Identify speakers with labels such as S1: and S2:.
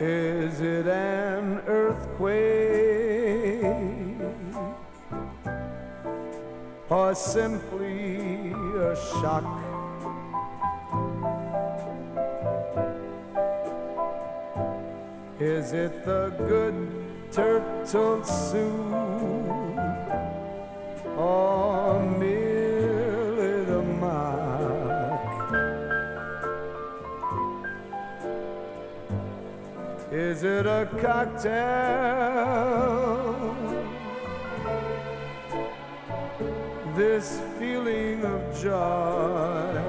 S1: Is it an earthquake or simply a shock? Is it the good turtle soup or merely the mock? Is it a cocktail? This feeling of joy